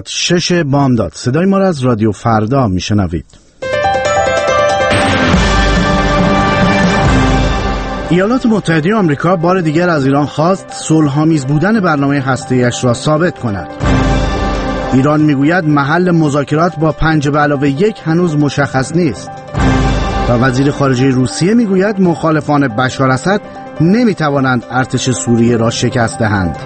6 بامداد. صدای ما را از رادیو فردا میشنوید. ایالات متحده آمریکا بار دیگر از ایران خواست صلح‌آمیز بودن برنامه هسته‌ایش را ثابت کند. ایران میگوید محل مذاکرات با 5+1 هنوز مشخص نیست. و وزیر خارجه روسیه میگوید مخالفان بشار اسد نمیتوانند ارتش سوریه را شکست دهند.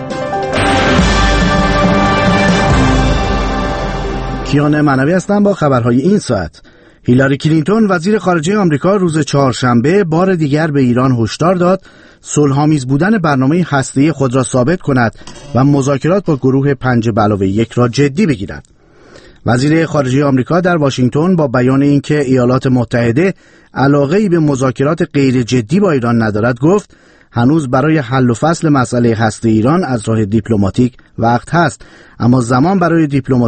کیان معنوی هستم با خبرهای این ساعت. هیلاری کلینتون وزیر خارجه آمریکا روز چهارشنبه بار دیگر به ایران هشدار داد صلح‌آمیز بودن برنامه هسته‌ای خود را ثابت کند و مذاکرات با گروه 5+1 را جدی بگیرد. وزیر خارجه آمریکا در واشنگتن با بیان اینکه ایالات متحده علاقه‌ای به مذاکرات غیر جدی با ایران ندارد گفت هنوز برای حل و فصل مسئله هسته ایران از راه دیپلماتیک وقت هست، اما زمان برای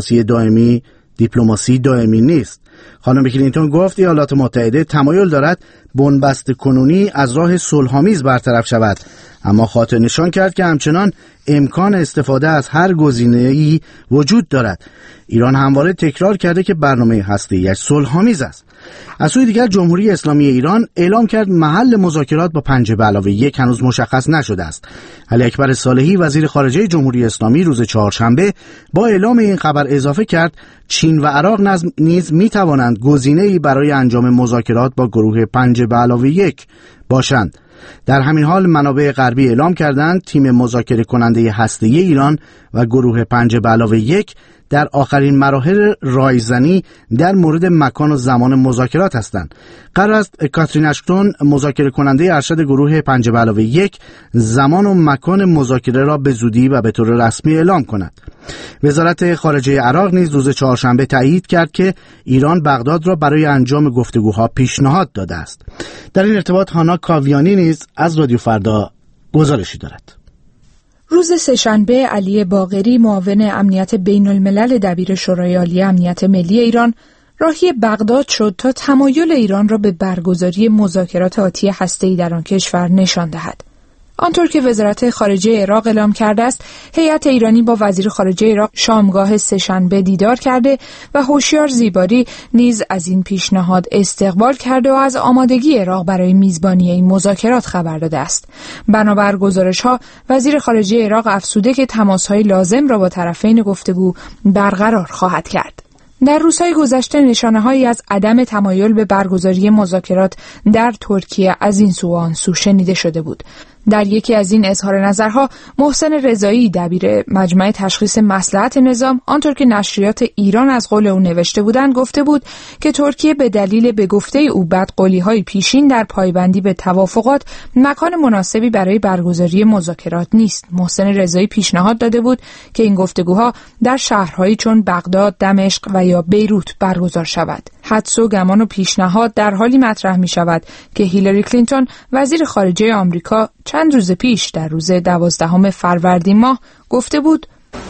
دیپلماسی دائمی نیست. خانم کلینتون گفت ایالات متحده تمایل دارد بنبست کنونی از راه صلح‌آمیز برطرف شود، اما خاطر نشان کرد که همچنان امکان استفاده از هر گزینه‌ای وجود دارد. ایران همواره تکرار کرده که برنامه هسته‌ایش صلح‌آمیز است. از سوی دیگر جمهوری اسلامی ایران اعلام کرد محل مذاکرات با 5+1 هنوز مشخص نشده است. علی اکبر صالحی وزیر خارجه جمهوری اسلامی روز چهارشنبه با اعلام این خبر اضافه کرد چین و عراق نیز می‌توانند گزینه‌ای برای انجام مذاکرات با گروه 5+1 باشند. در همین حال منابع غربی اعلام کردند تیم مذاکره کننده هسته‌ای ایران و گروه 5+1 در آخرین مراحل رایزنی در مورد مکان و زمان مذاکرات هستند. قرار است کاترین اشتون مذاکره کننده ارشد گروه 5+1 زمان و مکان مذاکره را به زودی و به طور رسمی اعلام کند. وزارت خارجه عراق نیز روز چهارشنبه تایید کرد که ایران بغداد را برای انجام گفتگوها پیشنهاد داده است. در این ارتباط هانا کاویانی نیز از رادیو فردا گزارشی دارد. روز سه‌شنبه علی باقری معاون امنیت بین الملل دبیر شورای عالی امنیت ملی ایران راهی بغداد شد تا تمایل ایران را به برگزاری مذاکرات آتی هسته‌ای در آن کشور نشان دهد. آنطور که وزارت خارجه عراق اعلام کرده است، هیئت ایرانی با وزیر خارجه عراق شامگاه سه‌شنبه دیدار کرده و هوشیار زیباری نیز از این پیشنهاد استقبال کرده و از آمادگی عراق برای میزبانی این مذاکرات خبر داده است. بنابر گزارش‌ها، وزیر خارجه عراق افزوده که تماس‌های لازم را با طرفین گفتگو برقرار خواهد کرد. در روزهای گذشته نشانه‌هایی از عدم تمایل به برگزاری مذاکرات در ترکیه از این سو و آن سو شنیده شده بود. در یکی از این اظهار نظرها، محسن رضایی دبیر مجمع تشخیص مصلحت نظام، آنطور که نشریات ایران از قول او نوشته بودند، گفته بود که ترکیه به دلیل به گفته او بدقولی‌های پیشین در پایبندی به توافقات مکان مناسبی برای برگزاری مذاکرات نیست. محسن رضایی پیشنهاد داده بود که این گفتگوها در شهرهایی چون بغداد، دمشق و یا بیروت برگزار شود. حدس و گمان و پیشنهاد در حالی مطرح می شود که هیلاری کلینتون وزیر خارجه آمریکا چند روز پیش در روز 12 فروردین ماه گفته بود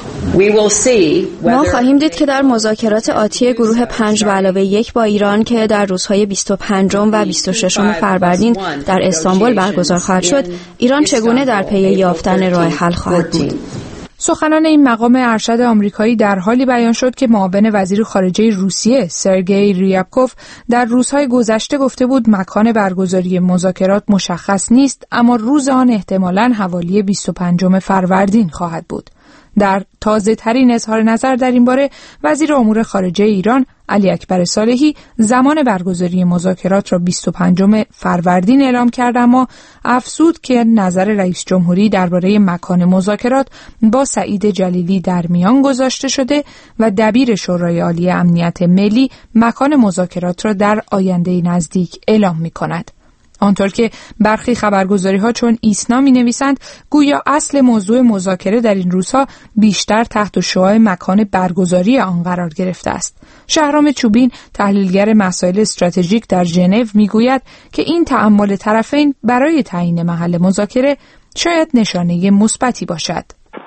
ما خواهیم دید که در مذاکرات آتی گروه 5+1 با ایران که در روزهای 25 و 26 فروردین در استانبول برگزار خواهد شد، ایران چگونه در پی یافتن راه حل خواهد بود. سخنان این مقام ارشد آمریکایی در حالی بیان شد که معاون وزیر خارجه روسیه سرگئی ریابکوف در روزهای گذشته گفته بود مکان برگزاری مذاکرات مشخص نیست، اما روز آن احتمالاً حوالی 25 فروردین خواهد بود. در تازه ترین اظهار نظر در این باره، وزیر امور خارجه ایران علی اکبر صالحی زمان برگزاری مذاکرات را 25 فروردین اعلام کرد، اما افزود که نظر رئیس جمهوری درباره مکان مذاکرات با سعید جلیلی در میان گذاشته شده و دبیر شورای عالی امنیت ملی مکان مذاکرات را در آینده نزدیک اعلام می‌کند. آنطور که برخی خبرگزاری‌ها چون ایسنا می‌نویسند، گویا اصل موضوع مذاکره در این روزها بیشتر تحت شعاع مکان برگزاری آن قرار گرفته است. شهرام چوبین، تحلیلگر مسائل استراتژیک در ژنو، می‌گوید که این تأمل طرفین برای تعیین محل مذاکره شاید نشانه مثبتی باشد.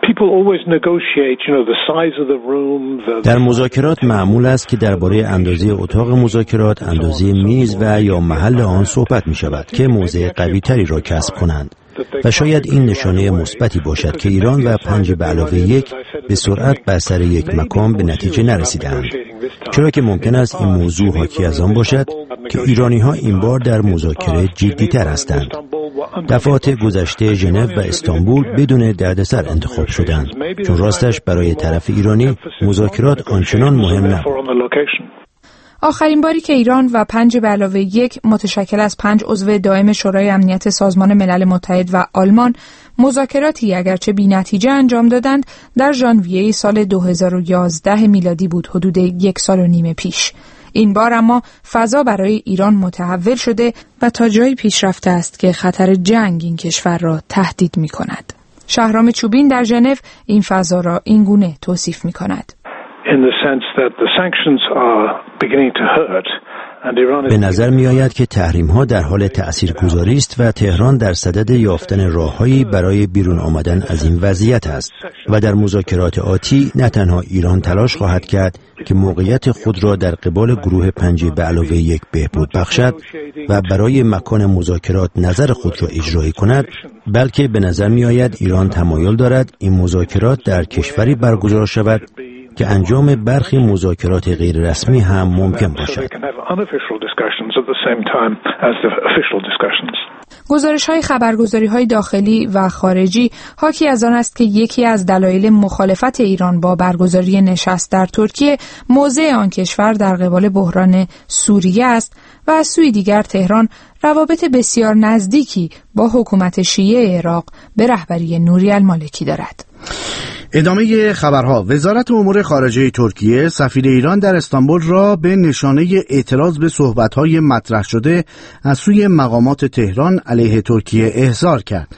در مذاکرات معمول است که درباره اندازه اتاق مذاکرات، اندازه میز و یا محل آن صحبت می شود که موضع قوی تری را کسب کنند. و شاید این نشانه مثبتی باشد که ایران و 5+1 به سرعت بر سر یک مکان به نتیجه نرسیدند، چرا که ممکن است این موضوع حاکی از آن باشد که ایرانی‌ها این بار در مذاکره جدی‌تر هستند. دفعات گذشته ژنو و استانبول بدون دردسر انتخاب شدند، چون راستش برای طرف ایرانی مذاکرات آنچنان مهم نبود. آخرین باری که ایران و 5+1 متشکل از 5 عضو دائم شورای امنیت سازمان ملل متحد و آلمان مذاکراتی اگرچه بی‌نتیجه انجام دادند در ژانویه سال 2011 میلادی بود، حدود 1.5 سال پیش. این بار اما فضا برای ایران متحول شده و تا جایی پیش رفته است که خطر جنگ این کشور را تهدید می کند. شهرام چوبین در ژنو این فضا را این گونه توصیف می کند. به نظر می آید که تحریم‌ها در حال تأثیرگذاری است و تهران در صدد یافتن راه‌هایی برای بیرون آمدن از این وضعیت است و در مذاکرات آتی نه تنها ایران تلاش خواهد کرد که موقعیت خود را در قبال گروه 5+1 بهبود بخشد و برای مکان مذاکرات نظر خود را اجرایی کند، بلکه به نظر می آید ایران تمایل دارد این مذاکرات در کشوری برگزار شود که انجام برخی مذاکرات غیر رسمی هم ممکن باشد. گزارش‌های خبرگزاری‌های داخلی و خارجی حاکی از آن است که یکی از دلایل مخالفت ایران با برگزاری نشست در ترکیه موضع آن کشور در قبال بحران سوریه است و از سوی دیگر تهران روابط بسیار نزدیکی با حکومت شیعه عراق به رهبری نوری المالکی دارد. ادامه خبرها. وزارت امور خارجه ترکیه سفیر ایران در استانبول را به نشانه اعتراض به صحبت‌های مطرح شده از سوی مقامات تهران علیه ترکیه احضار کرد.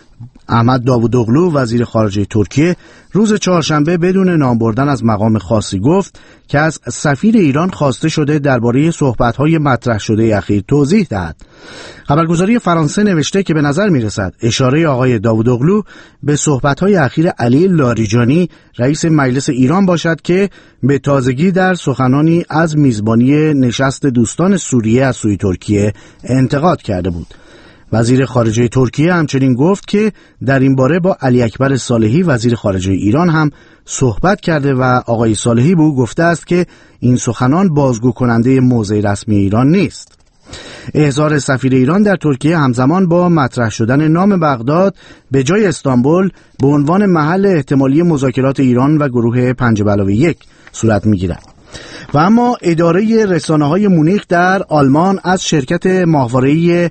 احمد داوودوغلو وزیر خارجه ترکیه روز چهارشنبه بدون نام بردن از مقام خاصی گفت که از سفیر ایران خواسته شده درباره صحبت‌های مطرح شده اخیر توضیح دهد. خبرگزاری فرانسه نوشته که به نظر می‌رسد اشاره آقای داوودوغلو به صحبت‌های اخیر علی لاریجانی رئیس مجلس ایران باشد که به تازگی در سخنانی از میزبانی نشست دوستان سوریه از سوی ترکیه انتقاد کرده بود. وزیر خارجه ترکیه همچنین گفت که در این باره با علی اکبر صالحی وزیر خارجه ایران هم صحبت کرده و آقای صالحی به او گفته است که این سخنان بازگو کننده موضع رسمی ایران نیست. احضار سفیر ایران در ترکیه همزمان با مطرح شدن نام بغداد به جای استانبول به عنوان محل احتمالی مذاکرات ایران و گروه 5+1 صورت می‌گیرد. و اما اداره رسانه‌های مونیخ در آلمان از شرکت ماهواره‌ای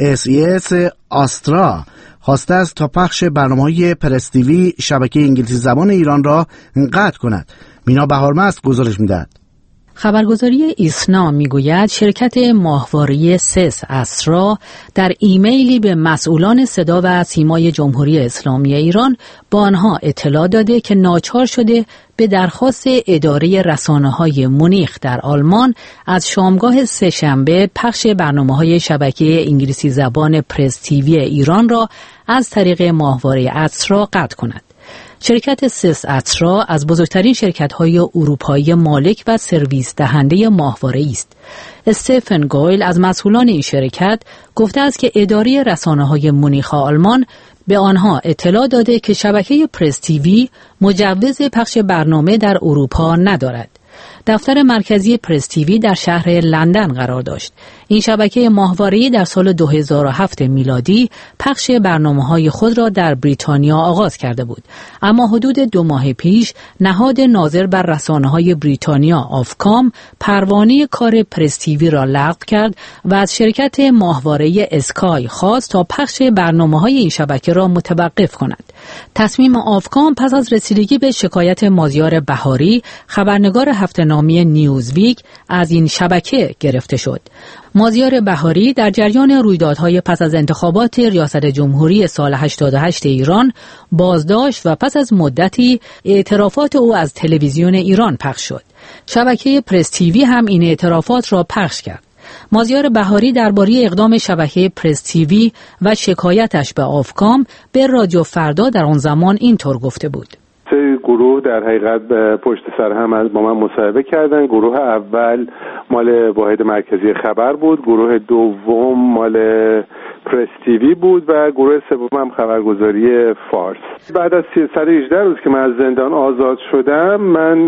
SES آسترا خواسته است تا پخش برنامه‌های پرس تیوی شبکه انگلیسی زبان ایران را قطع کند. مینا بهارمست گزارش می‌دهد. خبرگزاری ایسنا میگوید شرکت ماهواره‌ای سس آسترا در ایمیلی به مسئولان صدا و سیمای جمهوری اسلامی ایران با آنها اطلاع داده که ناچار شده به درخواست اداره رسانه‌های مونیخ در آلمان از شامگاه سه‌شنبه پخش برنامه‌های شبکه انگلیسی زبان پرس تیوی ایران را از طریق ماهواره آسترا قطع کند. شرکت سس آسترا از بزرگترین شرکت‌های اروپایی مالک و سرویس دهنده ماهواره‌ای است. استفن گویل از مسئولان این شرکت گفته است که اداره رسانه‌های مونیخ آلمان به آنها اطلاع داده که شبکه پرس تیوی مجوز پخش برنامه در اروپا ندارد. دفتر مرکزی پرس تیوی در شهر لندن قرار داشت. این شبکه ماهواره‌ای در سال 2007 میلادی پخش برنامه‌های خود را در بریتانیا آغاز کرده بود، اما حدود 2 ماه پیش نهاد ناظر بر رسانه‌های بریتانیا آفکام پروانه کار پرس تیوی را لغو کرد و از شرکت ماهواره‌ای اسکای خواست تا پخش برنامه‌های این شبکه را متوقف کند. تصمیم آفکام پس از رسیدگی به شکایت مازیار بهاری، خبرنگار هفته‌نامه نیوزویک، از این شبکه گرفته شد. مازیار بهاری در جریان رویدادهای پس از انتخابات ریاست جمهوری سال 88 ایران بازداشت و پس از مدتی اعترافات او از تلویزیون ایران پخش شد. شبکه پرس تیوی هم این اعترافات را پخش کرد. مازیار بهاری درباره اقدام شبکه پرس تیوی و شکایتش به آفکام به رادیو فردا در آن زمان اینطور گفته بود: گروه در حقیقت پشت سر هم با من مصاحبه کردن. گروه اول مال واحد مرکزی خبر بود، گروه دوم مال پرس تیوی بود و گروه سومم خبرگزاری فارس. بعد از 318 روز که من از زندان آزاد شدم، من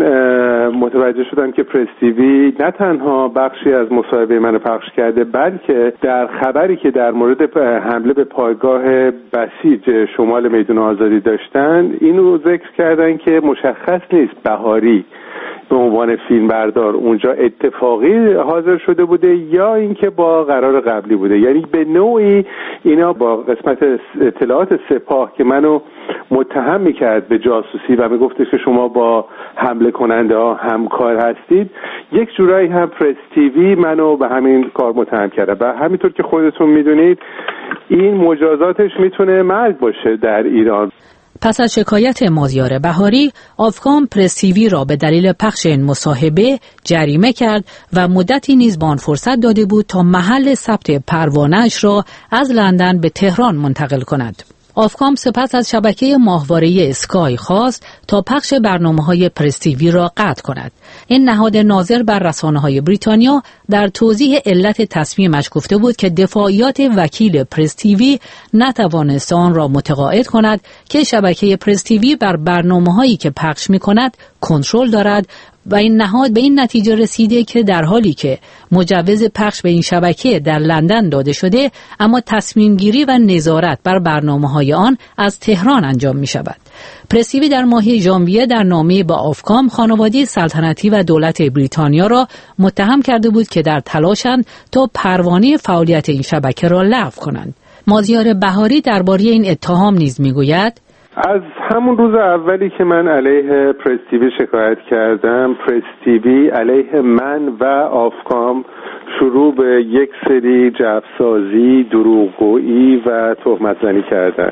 متوجه شدم که پرس تیوی نه تنها بخشی از مصاحبه منو پخش کرده، بلکه در خبری که در مورد حمله به پایگاه بسیج شمال میدان آزادی داشتن، اینو ذکر کردن که مشخص نیست بهاری به عنوان فیلمبردار اونجا اتفاقی حاضر شده بوده یا اینکه با قرار قبلی بوده. یعنی به نوعی اینا با قسمت اطلاعات سپاه که منو متهم میکرد به جاسوسی و میگفتش که شما با حمله کننده ها همکار هستید، یک جورایی هم پرس تیوی منو به همین کار متهم کرده. و همینطور که خودتون میدونید این مجازاتش میتونه مرگ باشه در ایران. پس از شکایت مازیار بهاری، آفکام پرس تیوی را به دلیل پخش این مصاحبه جریمه کرد و مدتی نیز به آن فرصت داده بود تا محل ثبت پروانه‌اش را از لندن به تهران منتقل کند. آفکام سپس از شبکه ماهواره اسکای خواست تا پخش برنامه‌های پرس تیوی را قطع کند. این نهاد ناظر بر رسانه‌های بریتانیا در توضیح علت تصمیمش گفته بود که دفاعیات وکیل پرس تیوی نتوانست آن را متقاعد کند که شبکه پرس تیوی بر برنامه‌هایی که پخش می‌کند کنترل دارد و این نهاد به این نتیجه رسیده که در حالی که مجوز پخش به این شبکه در لندن داده شده، اما تصمیم گیری و نظارت بر برنامه‌های آن از تهران انجام می شود. پرس تیوی در ماه ژانویه در نامه با آفکام خانواده سلطنتی و دولت بریتانیا را متهم کرده بود که در تلاشند تا پروانه فعالیت این شبکه را لغو کنند. مازیار بهاری درباره این اتهام نیز میگوید: از همون روز اولی که من علیه پرس تیوی شکایت کردم، پرس تیوی علیه من و آفکام شروع به یک سری جعفه‌سازی، دروغگویی و تهمت‌زنی کردن.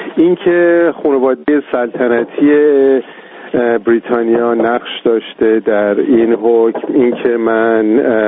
اینکه خانواده سلطنتی بریتانیا نقش داشته در این حکم، اینکه من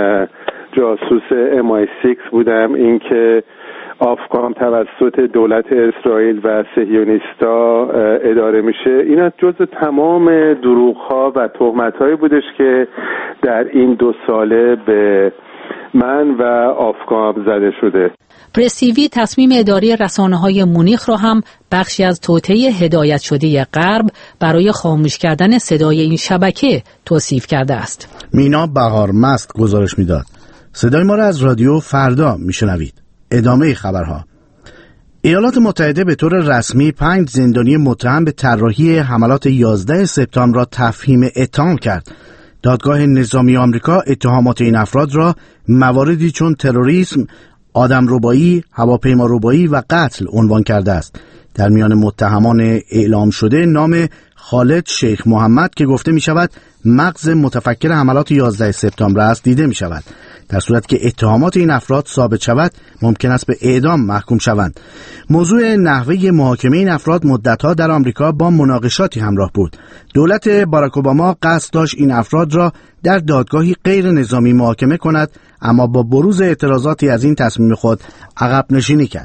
جاسوس MI6 بودم، اینکه آفکام توسط دولت اسرائیل و صهیونیستا اداره میشه، اینا جزء تمام دروغ‌ها و تهمت‌هایی بودش که در این 2 ساله به من و آفکام زده شده. پرس تیوی تصمیم اداره رسانه‌های مونیخ را هم بخشی از توطئه هدایت شده غرب برای خاموش کردن صدای این شبکه توصیف کرده است. مینا بهارمست گزارش میداد. صدای ما را از رادیو فردا میشنوید. ادامه خبرها. ایالات متحده به طور رسمی 5 زندانی متهم به طراحی حملات 11 سپتامبر را تفهیم اتهام کرد. دادگاه نظامی آمریکا اتهامات این افراد را مواردی چون تروریسم، آدمربایی، هواپیماربایی و قتل عنوان کرده است. در میان متهمان اعلام شده نام خالد شیخ محمد که گفته می شود مغز متفکر حملات 11 سپتامبر است دیده می شود. در صورت که اتهامات این افراد ثابت شود ممکن است به اعدام محکوم شوند. موضوع نحوه محاکمه این افراد مدتها در آمریکا با مناقشاتی همراه بود. دولت باراک اوباما قصد داشت این افراد را در دادگاهی غیر نظامی محاکمه کند، اما با بروز اعتراضاتی از این تصمیم خود عقب نشینی کرد.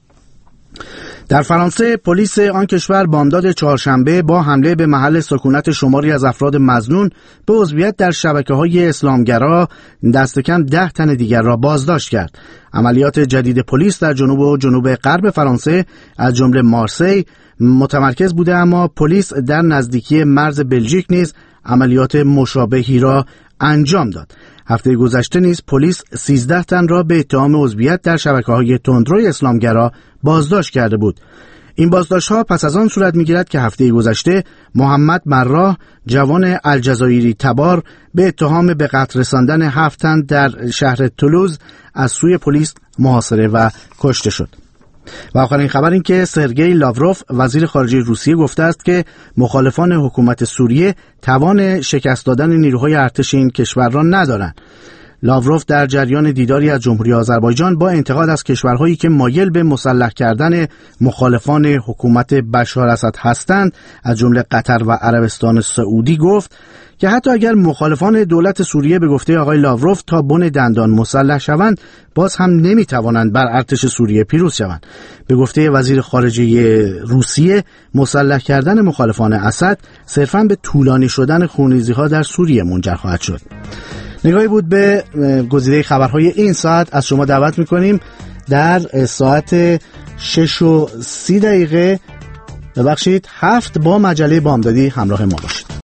در فرانسه پلیس آن کشور بامداد چهارشنبه با حمله به محل سکونت شماری از افراد مظنون به عضویت در شبکه‌های اسلامگرا دست کم 10 تن دیگر را بازداشت کرد. عملیات جدید پلیس در جنوب و جنوب غرب فرانسه از جمله مارسی متمرکز بوده، اما پلیس در نزدیکی مرز بلژیک نیز عملیات مشابهی را انجام داد. هفته گذشته نیز پلیس 13 تن را به اتهام عضویت در شبکه‌های تندروی اسلامگرا بازداشت کرده بود. این بازداشت‌ها پس از آن صورت می‌گیرد که هفته گذشته محمد مراح جوان الجزایری تبار به اتهام به قتل رساندن 7 تن در شهر تولوز از سوی پلیس محاصره و کشته شد. و آخرین خبر این که سرگئی لاوروف وزیر خارجه روسیه گفته است که مخالفان حکومت سوریه توان شکست دادن نیروهای ارتش این کشور را ندارند. لاوروف در جریان دیداری از جمهوری آذربایجان با انتقاد از کشورهایی که مایل به مسلح کردن مخالفان حکومت بشار اسد هستند از جمله قطر و عربستان سعودی گفت که حتی اگر مخالفان دولت سوریه به گفته آقای لاوروف تا بن دندان مسلح شوند، باز هم نمیتوانند بر ارتش سوریه پیروز شوند. به گفته وزیر خارجه روسیه مسلح کردن مخالفان اسد صرفاً به طولانی شدن خونریزی‌ها در سوریه منجر خواهد شد. نگاهی بود به گزیده خبرهای این ساعت. از شما دعوت میکنیم در ساعت 6:30 7 با مجله بامدادی همراه ما باشید.